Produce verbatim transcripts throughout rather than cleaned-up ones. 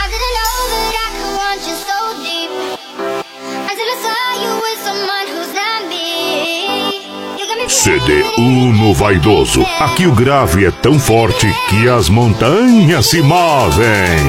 C D Uno Vaidoso. Aqui o grave é tão forte que as montanhas se movem.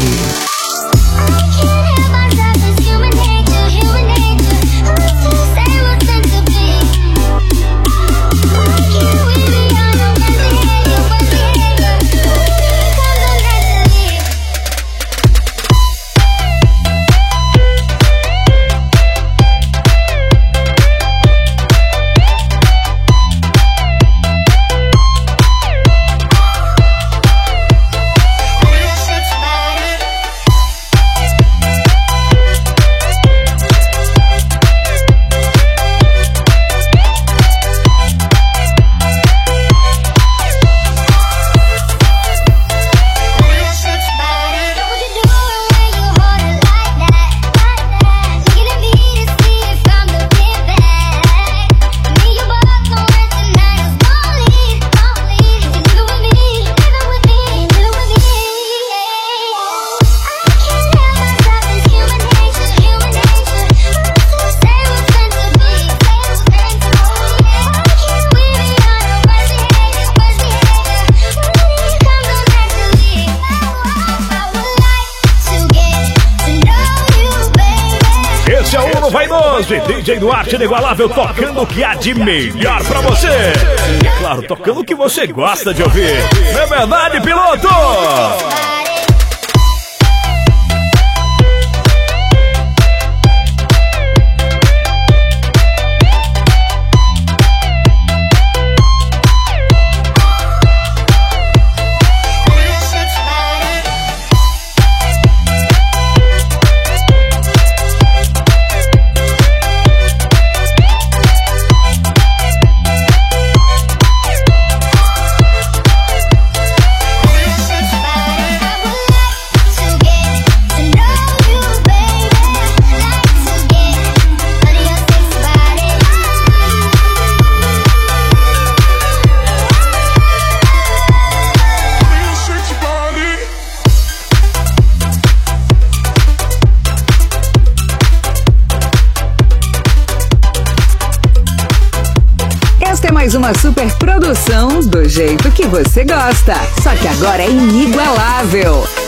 Vaidoso e D J Duarte Inigualável tocando o que há de melhor pra você. E é claro, tocando o que você gosta de ouvir. Não é verdade, piloto? Mais uma super produção do jeito que você gosta. Só que agora é inigualável.